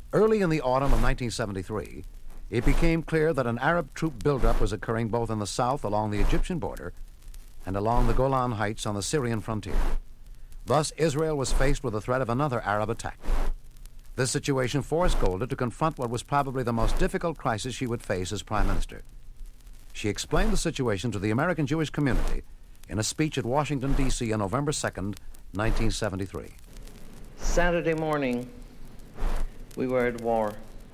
Early in the autumn of 1973, it became clear that an Arab troop buildup was occurring both in the south along the Egyptian border and along the Golan Heights on the Syrian frontier. Thus, Israel was faced with the threat of another Arab attack. This situation forced Golda to confront what was probably the most difficult crisis she would face as Prime Minister. She explained the situation to the American Jewish community in a speech at Washington, D.C. on November 2nd, 1973. Saturday morning, we were at war.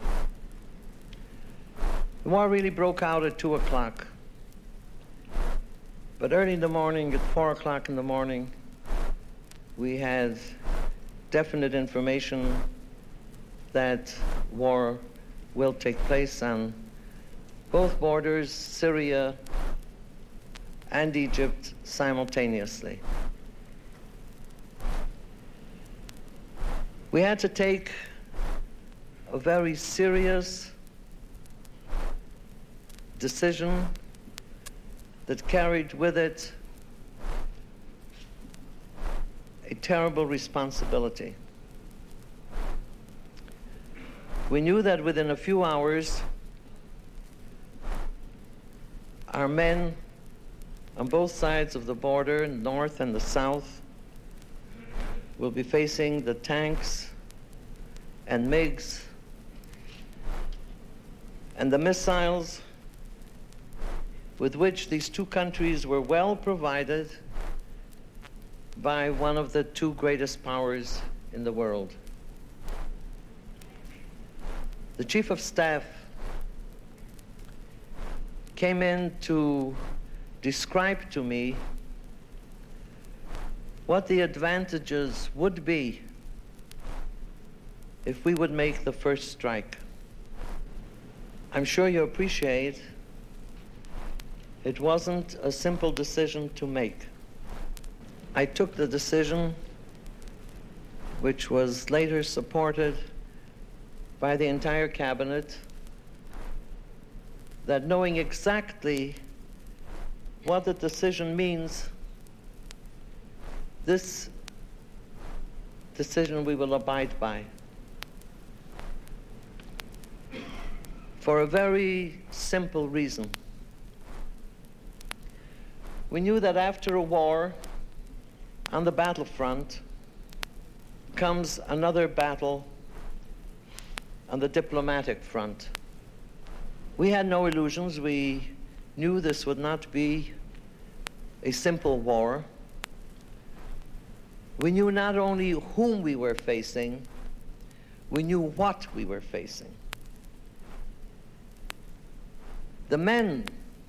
The war really broke out at 2 o'clock. But early in the morning, at 4 o'clock in the morning, we had definite information that war will take place on both borders, Syria and Egypt, simultaneously. We had to take a very serious decision that carried with it a terrible responsibility. We knew that within a few hours, our men on both sides of the border, north and the south, will be facing the tanks and MiGs and the missiles with which these two countries were well provided by one of the two greatest powers in the world. The Chief of Staff came in to describe to me what the advantages would be if we would make the first strike. I'm sure you appreciate it wasn't a simple decision to make. I took the decision, which was later supported by the entire cabinet, that knowing exactly what the decision means, this decision we will abide by. For a very simple reason. We knew that after a war, on the battlefront, comes another battle on the diplomatic front. We had no illusions. We knew this would not be a simple war. We knew not only whom we were facing, we knew what we were facing. The men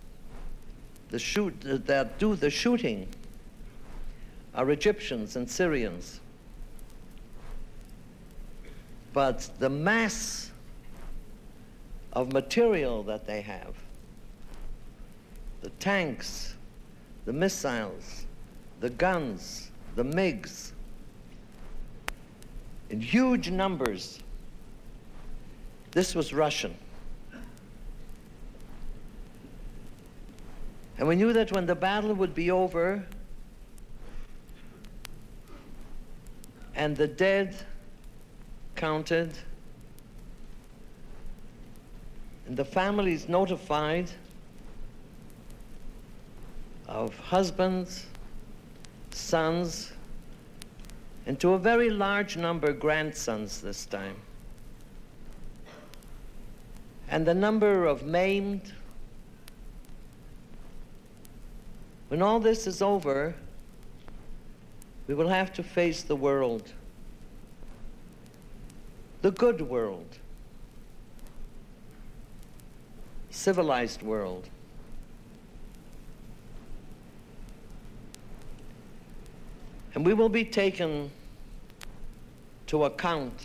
that do the shooting are Egyptians and Syrians. But the mass of material that they have, the tanks, the missiles, the guns, the MiGs, in huge numbers, this was Russian. And we knew that when the battle would be over and the dead counted and the families notified of husbands, sons, and to a very large number grandsons this time, and the number of maimed. When all this is over, we will have to face the world, the good world, civilized world. And we will be taken to account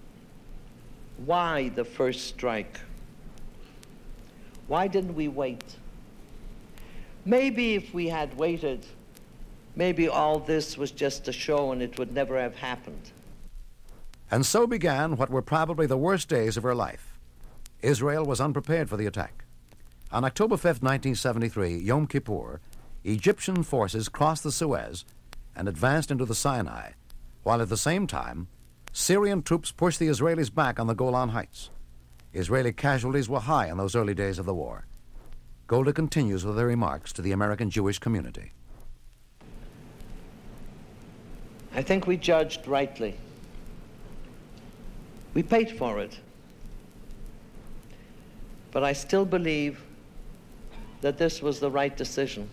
why the first strike. Why didn't we wait? Maybe if we had waited, maybe all this was just a show and it would never have happened. And so began what were probably the worst days of her life. Israel was unprepared for the attack. On October 5th, 1973, Yom Kippur, Egyptian forces crossed the Suez and advanced into the Sinai, while at the same time, Syrian troops pushed the Israelis back on the Golan Heights. Israeli casualties were high in those early days of the war. Golda continues with her remarks to the American Jewish community. I think we judged rightly. We paid for it. But I still believe that this was the right decision.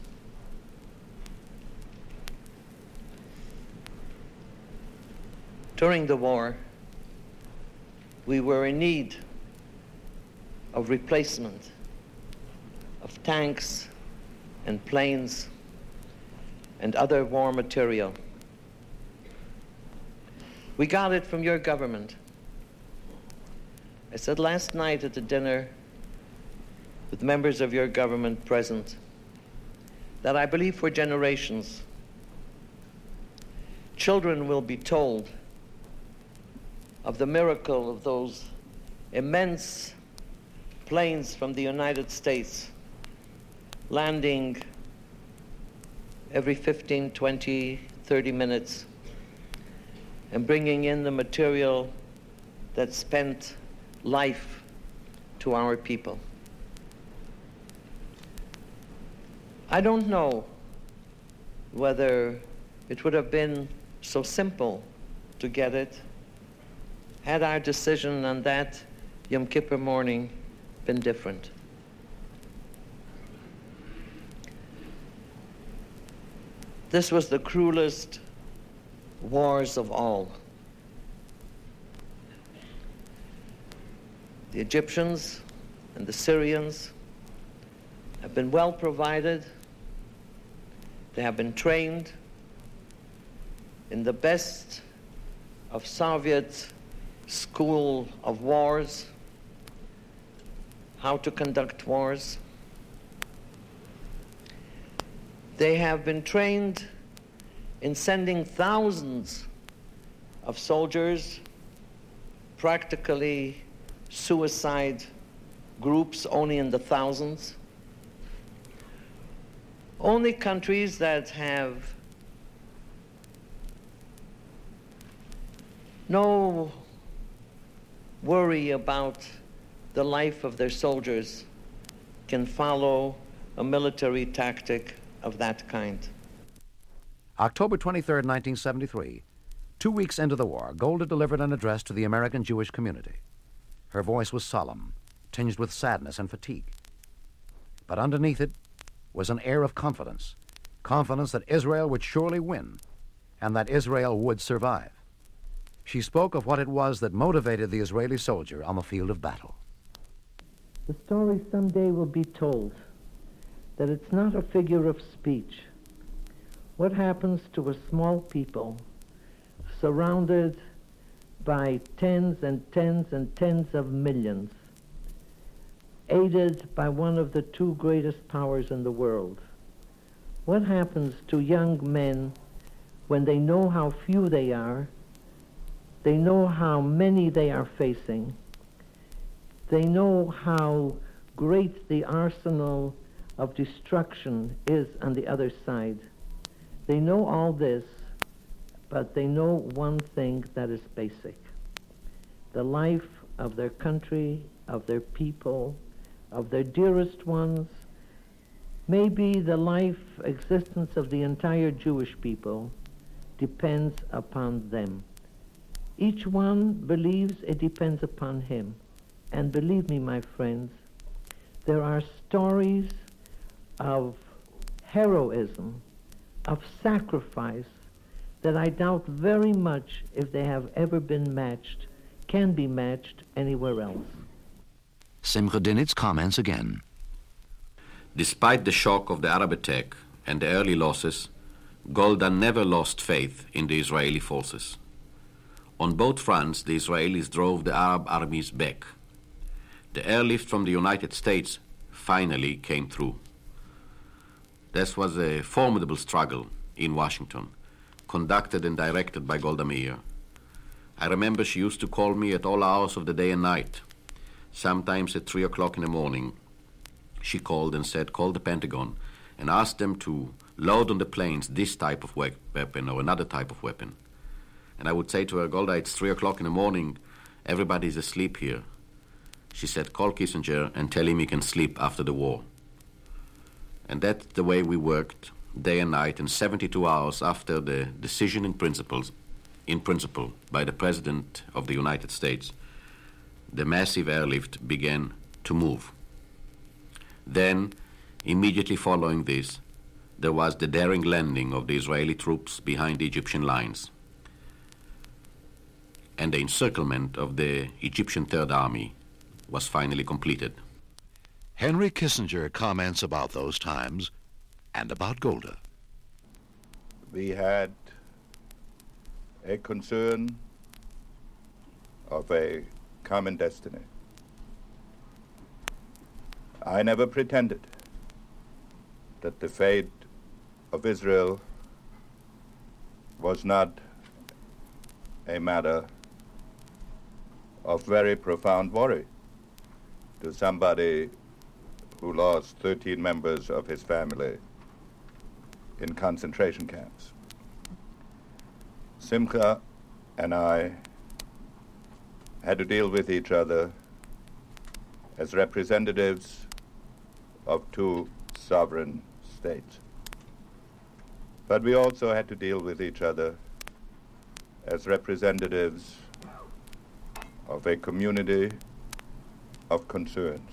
During the war, we were in need of replacement of tanks and planes and other war material. We got it from your government. I said last night at the dinner with members of your government present that I believe for generations, children will be told of the miracle of those immense planes from the United States landing every 15, 20, 30 minutes and bringing in the material that spent life to our people. I don't know whether it would have been so simple to get it had our decision on that Yom Kippur morning been different. This was the cruelest wars of all. The Egyptians and the Syrians have been well provided. They have been trained in the best of Soviet school of wars, how to conduct wars. They have been trained in sending thousands of soldiers, practically suicide groups, only in the thousands. Only countries that have no worry about the life of their soldiers can follow a military tactic of that kind. October 23, 1973, 2 weeks into the war, Golda delivered an address to the American Jewish community. Her voice was solemn, tinged with sadness and fatigue. But underneath it was an air of confidence, confidence that Israel would surely win and that Israel would survive. She spoke of what it was that motivated the Israeli soldier on the field of battle. The story someday will be told that it's not a figure of speech. What happens to a small people surrounded by tens and tens and tens of millions, aided by one of the two greatest powers in the world? What happens to young men when they know how few they are, they know how many they are facing, they know how great the arsenal of destruction is on the other side? They know all this, but they know one thing that is basic. The life of their country, of their people, of their dearest ones, maybe the life existence of the entire Jewish people depends upon them. Each one believes it depends upon him. And believe me, my friends, there are stories of heroism, of sacrifice, that I doubt very much if they have ever been matched, can be matched anywhere else. Simcha Dinitz comments again. Despite the shock of the Arab attack and the early losses, Golda never lost faith in the Israeli forces. On both fronts, the Israelis drove the Arab armies back. The airlift from the United States finally came through. This was a formidable struggle in Washington, conducted and directed by Golda Meir. I remember she used to call me at all hours of the day and night. Sometimes at 3 o'clock in the morning, she called and said, call the Pentagon and ask them to load on the planes this type of weapon or another type of weapon. And I would say to her, Golda, it's 3 o'clock in the morning. Everybody's asleep here. She said, call Kissinger and tell him he can sleep after the war. And that's the way we worked day and night. And 72 hours after the decision in principle by the President of the United States, the massive airlift began to move. Then, immediately following this, there was the daring landing of the Israeli troops behind the Egyptian lines and the encirclement of the Egyptian Third Army was finally completed. Henry Kissinger comments about those times and about Golda. We had a concern of a common destiny. I never pretended that the fate of Israel was not a matter of very profound worry to somebody who lost 13 members of his family in concentration camps. Simcha and I had to deal with each other as representatives of two sovereign states. But we also had to deal with each other as representatives of a community of concerns.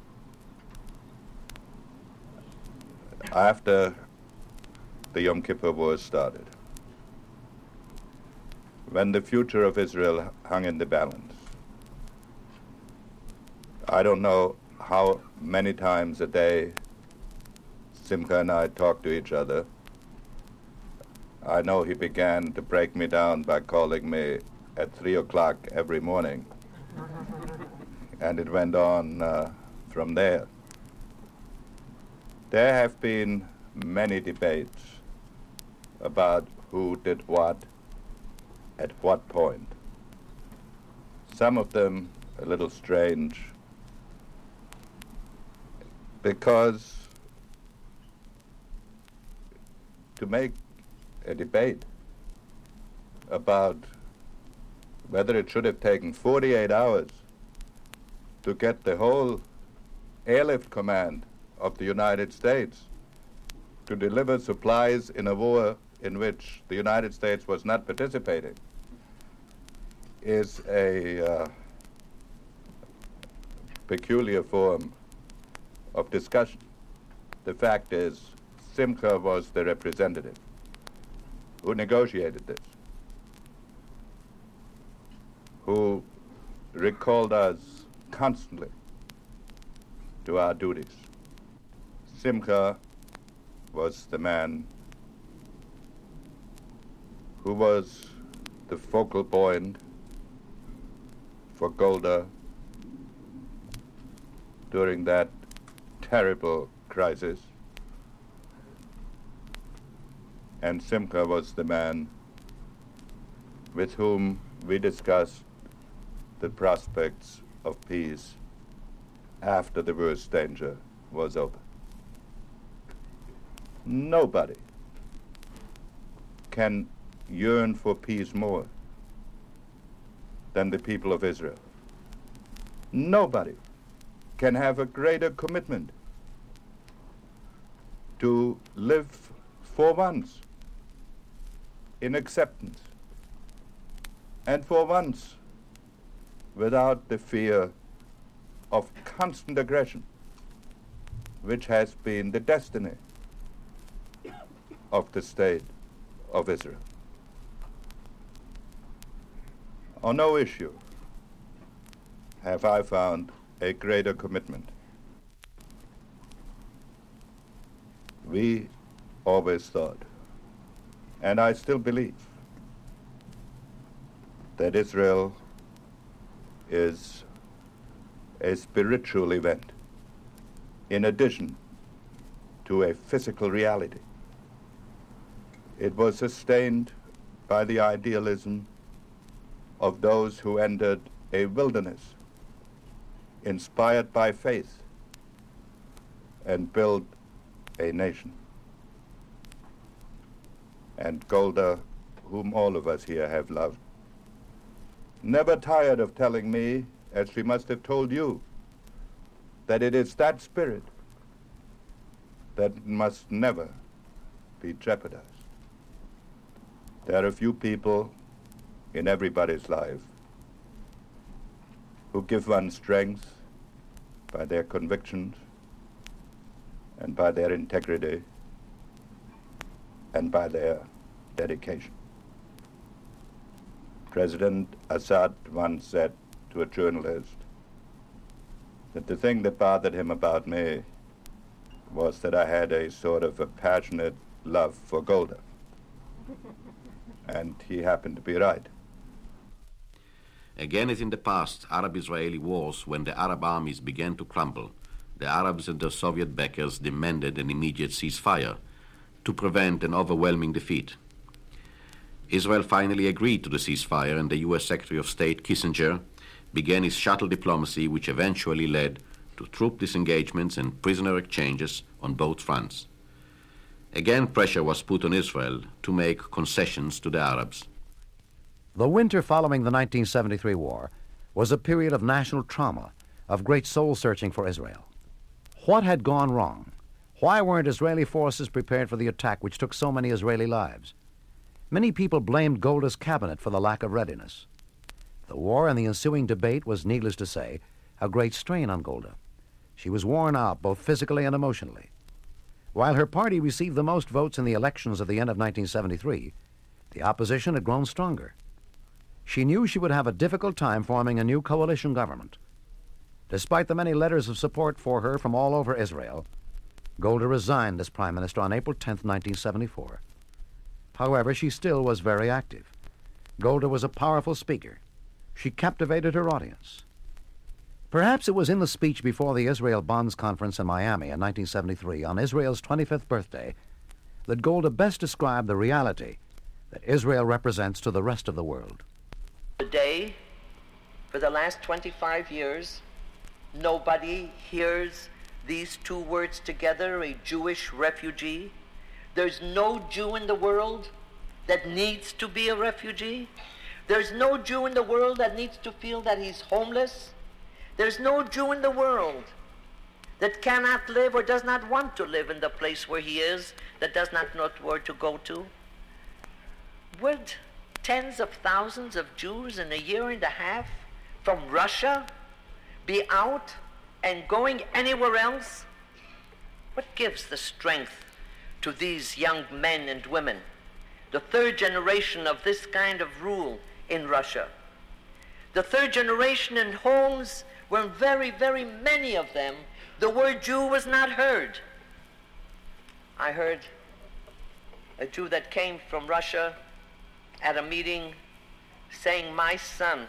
After the Yom Kippur War started, when the future of Israel hung in the balance, I don't know how many times a day Simcha and I talked to each other. I know he began to break me down by calling me at 3 o'clock every morning, and it went on from there. There have been many debates about who did what at what point. Some of them a little strange because to make a debate about whether it should have taken 48 hours to get the whole airlift command of the United States to deliver supplies in a war in which the United States was not participating is a peculiar form of discussion. The fact is, Simcha was the representative who negotiated this, who recalled us constantly to our duties. Simcha was the man who was the focal point for Golda during that terrible crisis. And Simcha was the man with whom we discussed the prospects of peace after the worst danger was over. Nobody can yearn for peace more than the people of Israel. Nobody can have a greater commitment to live for once in acceptance and for once without the fear of constant aggression, which has been the destiny of the state of Israel. On no issue have I found a greater commitment. We always thought, and I still believe, that Israel is a spiritual event in addition to a physical reality. It was sustained by the idealism of those who entered a wilderness inspired by faith and built a nation. And Golda whom all of us here have loved, never tired of telling me, as she must have told you, that it is that spirit that must never be jeopardized. There are a few people in everybody's life who give one strength by their convictions and by their integrity and by their dedication. President Assad once said to a journalist that the thing that bothered him about me was that I had a sort of a passionate love for Golda. And he happened to be right. Again, as in the past Arab-Israeli wars, when the Arab armies began to crumble, the Arabs and their Soviet backers demanded an immediate ceasefire to prevent an overwhelming defeat. Israel finally agreed to the ceasefire, and the U.S. Secretary of State Kissinger began his shuttle diplomacy, which eventually led to troop disengagements and prisoner exchanges on both fronts. Again, pressure was put on Israel to make concessions to the Arabs. The winter following the 1973 war was a period of national trauma, of great soul-searching for Israel. What had gone wrong? Why weren't Israeli forces prepared for the attack which took so many Israeli lives? Many people blamed Golda's cabinet for the lack of readiness. The war and the ensuing debate was, needless to say, a great strain on Golda. She was worn out both physically and emotionally. While her party received the most votes in the elections at the end of 1973, the opposition had grown stronger. She knew she would have a difficult time forming a new coalition government. Despite the many letters of support for her from all over Israel, Golda resigned as prime minister on April 10, 1974. However, she still was very active. Golda was a powerful speaker. She captivated her audience. Perhaps it was in the speech before the Israel Bonds Conference in Miami in 1973 on Israel's 25th birthday that Golda best described the reality that Israel represents to the rest of the world. Today, for the last 25 years, nobody hears these two words together, a Jewish refugee. There's no Jew in the world that needs to be a refugee. There's no Jew in the world that needs to feel that he's homeless. There's no Jew in the world that cannot live or does not want to live in the place where he is, that does not know where to go to. Would tens of thousands of Jews in a year and a half from Russia be out and going anywhere else? What gives the strength to these young men and women, the third generation of this kind of rule in Russia? The third generation in homes where very, very many of them, the word Jew was not heard. I heard a Jew that came from Russia at a meeting saying, my son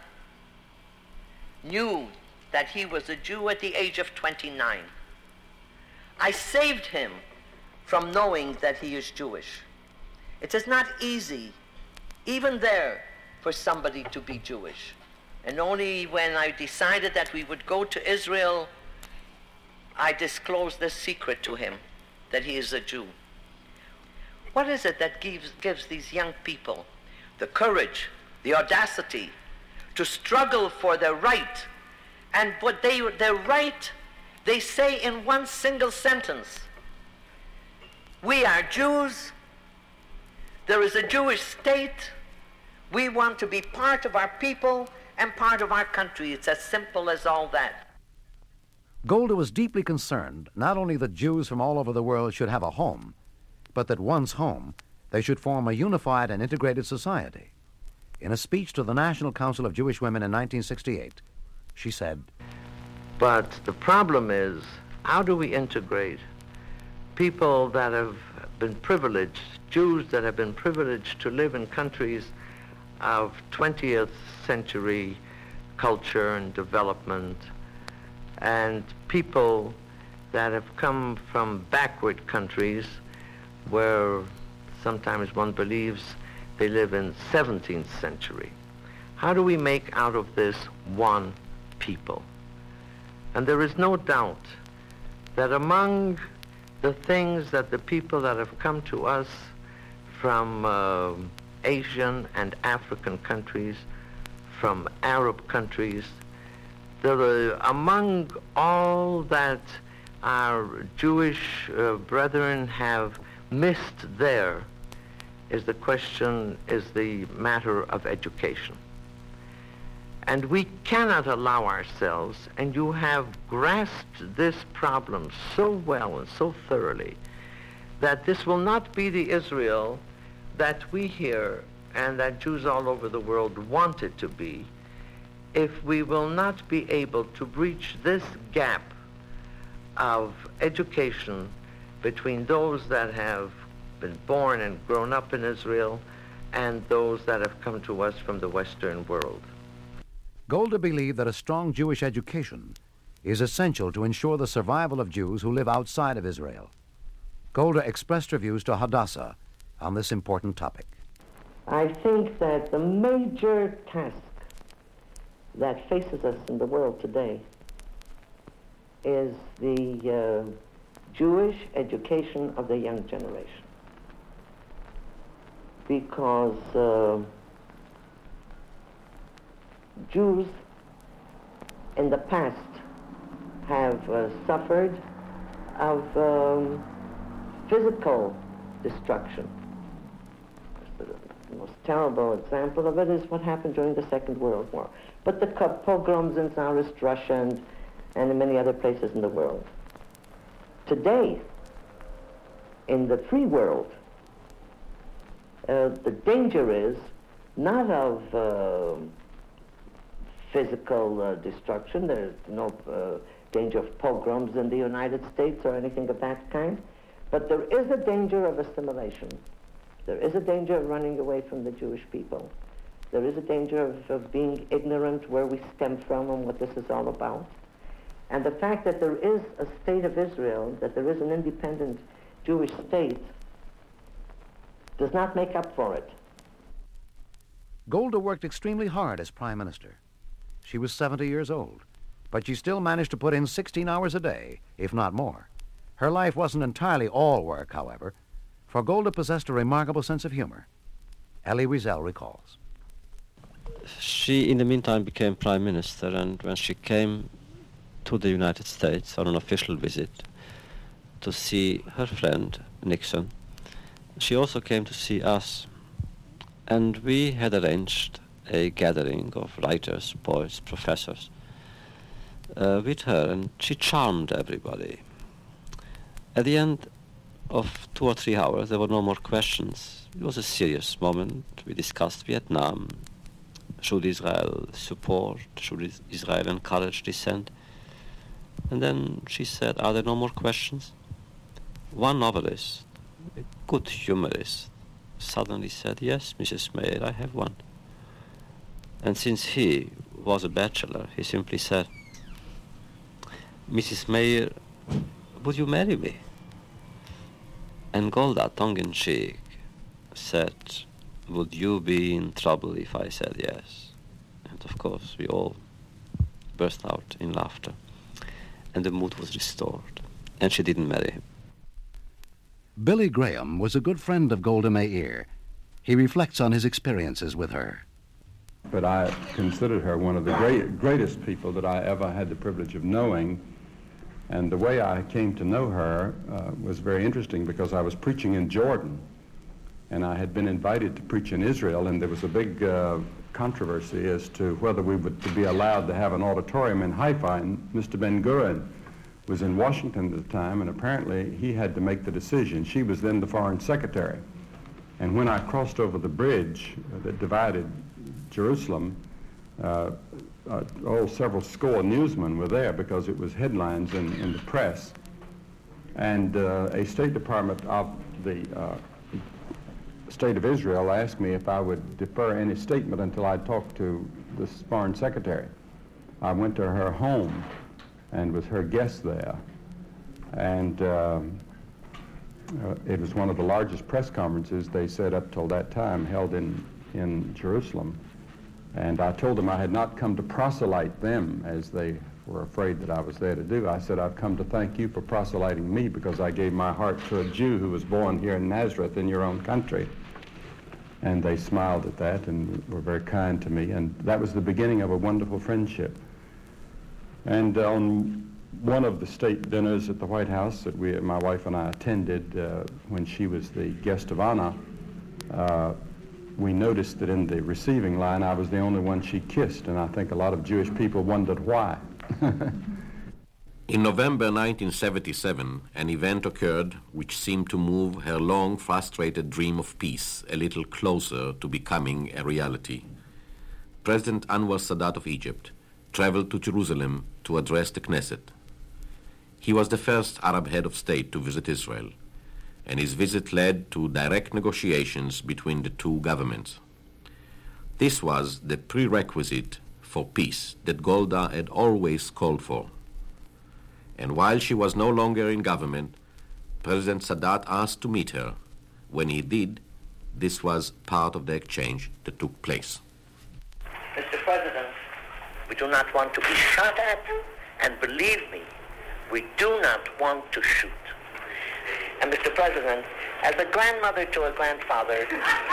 knew that he was a Jew at the age of 29. I saved him from knowing that he is Jewish. It is not easy, even there, for somebody to be Jewish. And only when I decided that we would go to Israel, I disclosed this secret to him, that he is a Jew. What is it that gives these young people the courage, the audacity to struggle for their right? And what their right, they say in one single sentence: we are Jews, there is a Jewish state, we want to be part of our people and part of our country. It's as simple as all that. Golda was deeply concerned not only that Jews from all over the world should have a home, but that once home, they should form a unified and integrated society. In a speech to the National Council of Jewish Women in 1968, she said, but the problem is, how do we integrate people that have been privileged, Jews that have been privileged to live in countries of 20th century culture and development, and people that have come from backward countries where sometimes one believes they live in 17th century. How do we make out of this one people? And there is no doubt that among the things that the people that have come to us from Asian and African countries, from Arab countries. Among all that our Jewish brethren have missed there is the matter of education. And we cannot allow ourselves, and you have grasped this problem so well and so thoroughly, that this will not be the Israel that we hear and that Jews all over the world want it to be, if we will not be able to breach this gap of education between those that have been born and grown up in Israel and those that have come to us from the Western world. Golda believed that a strong Jewish education is essential to ensure the survival of Jews who live outside of Israel. Golda expressed her views to Hadassah on this important topic. I think that the major task that faces us in the world today is the Jewish education of the young generation. Because Jews in the past have suffered of physical destruction. The most terrible example of it is what happened during the Second World War. But the pogroms in Tsarist Russia and in many other places in the world. Today, in the free world, the danger is not of physical destruction. There's no danger of pogroms in the United States or anything of that kind, but there is a danger of assimilation. There is a danger of running away from the Jewish people. There is a danger of being ignorant where we stem from and what this is all about. And the fact that there is a state of Israel, that there is an independent Jewish state, does not make up for it. Golda worked extremely hard as Prime Minister. She was 70 years old, but she still managed to put in 16 hours a day, if not more. Her life wasn't entirely all work, however, for Golda possessed a remarkable sense of humor. Elie Wiesel recalls. She, in the meantime, became Prime Minister, and when she came to the United States on an official visit to see her friend, Nixon, she also came to see us. And we had arranged a gathering of writers, poets, professors with her, and she charmed everybody. At the end of 2 or 3 hours, there were no more questions. It was a serious moment. We discussed Vietnam. Should Israel support? Should Israel encourage dissent? And then she said, are there no more questions? One novelist, a good humorist, suddenly said, yes, Mrs. Meir, I have one. And since he was a bachelor, he simply said, Mrs. Meir, would you marry me? And Golda, tongue-in-cheek, said, would you be in trouble if I said yes? And of course, we all burst out in laughter. And the mood was restored. And she didn't marry him. Billy Graham was a good friend of Golda Meir. He reflects on his experiences with her. But I considered her one of the greatest people that I ever had the privilege of knowing. And the way I came to know her was very interesting, because I was preaching in Jordan, and I had been invited to preach in Israel, and there was a big controversy as to whether we would be allowed to have an auditorium in Haifa. And Mr. Ben-Gurion was in Washington at the time, and apparently he had to make the decision. She was then the Foreign Secretary. And when I crossed over the bridge that divided Jerusalem, several score newsmen were there, because it was headlines in the press. And a State Department of the State of Israel asked me if I would defer any statement until I talked to the Foreign Secretary. I went to her home and was her guest there. And it was one of the largest press conferences, they said, up till that time, held in Jerusalem. And I told them I had not come to proselyte them, as they were afraid that I was there to do. I said, I've come to thank you for proselyting me, because I gave my heart to a Jew who was born here in Nazareth in your own country. And they smiled at that and were very kind to me. And that was the beginning of a wonderful friendship. And on one of the state dinners at the White House that my wife and I attended when she was the guest of honor, we noticed that in the receiving line I was the only one she kissed, and I think a lot of Jewish people wondered why. In November 1977, an event occurred which seemed to move her long frustrated dream of peace a little closer to becoming a reality. President Anwar Sadat of Egypt traveled to Jerusalem to address the Knesset. He was the first Arab head of state to visit Israel, and his visit led to direct negotiations between the two governments. This was the prerequisite for peace that Golda had always called for. And while she was no longer in government, President Sadat asked to meet her. When he did, this was part of the exchange that took place. Mr. President, we do not want to be shot at, and believe me, we do not want to shoot. And Mr. President, as a grandmother to a grandfather,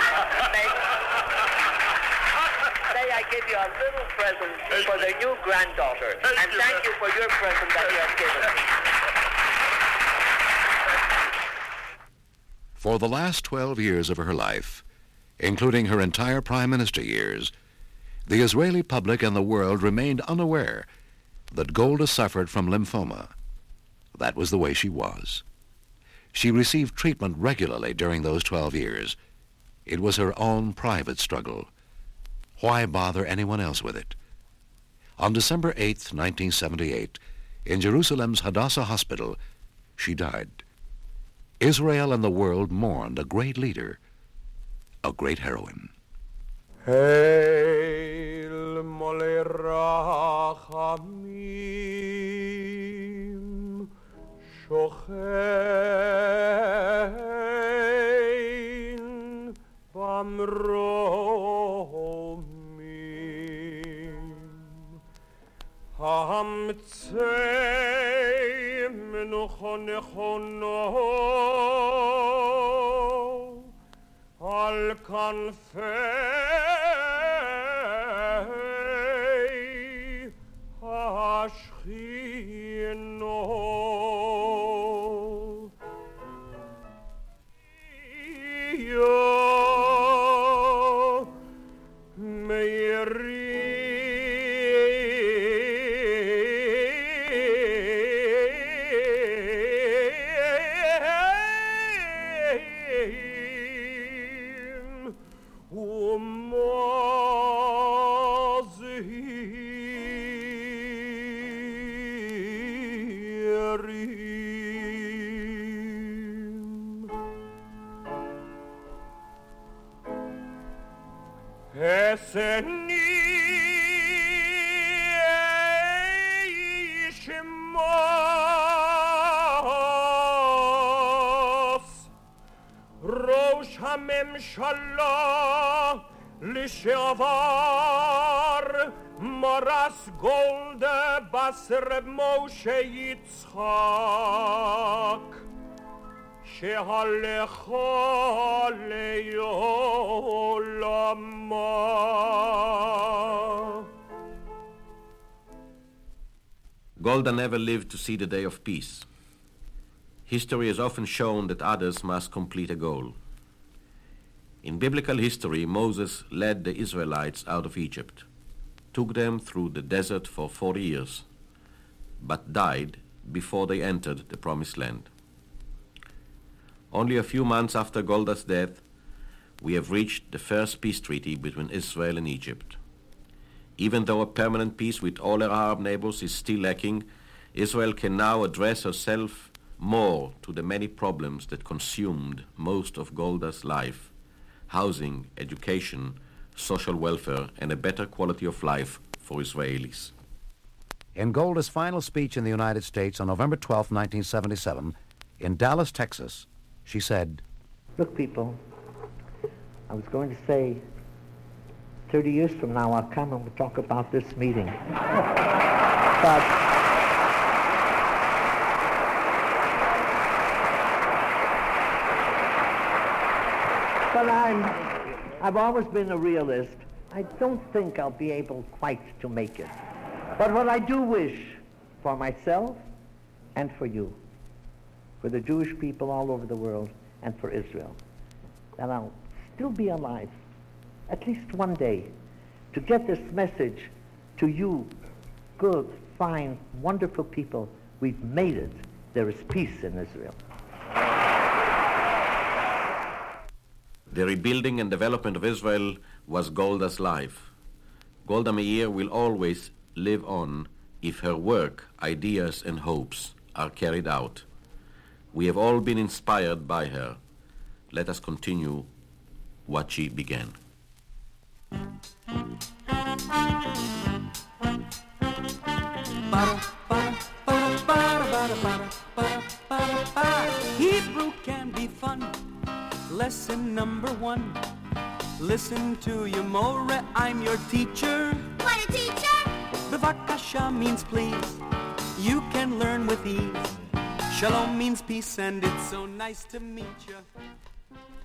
may I give you a little present for the new granddaughter. And thank you for your present that you have given me. For the last 12 years of her life, including her entire prime minister years, the Israeli public and the world remained unaware that Golda suffered from lymphoma. That was the way she was. She received treatment regularly during those 12 years. It was her own private struggle. Why bother anyone else with it? On December 8th, 1978, in Jerusalem's Hadassah Hospital, she died. Israel and the world mourned a great leader, a great heroine. Hail Molei Rachamim Shochein Bamromim Hamtzei Menucho Nechono Al Kanfei Hashchino Yo Rosh HaMemshala Lishavar Maras Golda Bas Reb Moshe Yitzchak Shehalecha Le'olama. Golda never lived to see the day of peace. History has often shown that others must complete a goal. In biblical history, Moses led the Israelites out of Egypt, took them through the desert for 40 years, but died before they entered the Promised Land. Only a few months after Golda's death, we have reached the first peace treaty between Israel and Egypt. Even though a permanent peace with all her Arab neighbors is still lacking, Israel can now address herself more to the many problems that consumed most of Golda's life: housing, education, social welfare, and a better quality of life for Israelis. In Golda's final speech in the United States on November 12, 1977, in Dallas, Texas, she said, "Look, people, I was going to say 30 years from now I'll come and we'll talk about this meeting. But I've always been a realist. I don't think I'll be able quite to make it. But what I do wish for myself and for you, for the Jewish people all over the world and for Israel, that I'll still be alive, at least one day, to get this message to you, good, fine, wonderful people. We've made it. There is peace in Israel. The rebuilding and development of Israel was Golda's life. Golda Meir will always live on if her work, ideas, and hopes are carried out. We have all been inspired by her. Let us continue what she began. Hebrew can be fun. Lesson number 1. Listen to your more, I'm your teacher. What a teacher! Bevakasha means please. You can learn with ease. Shalom means peace, and it's so nice to meet you.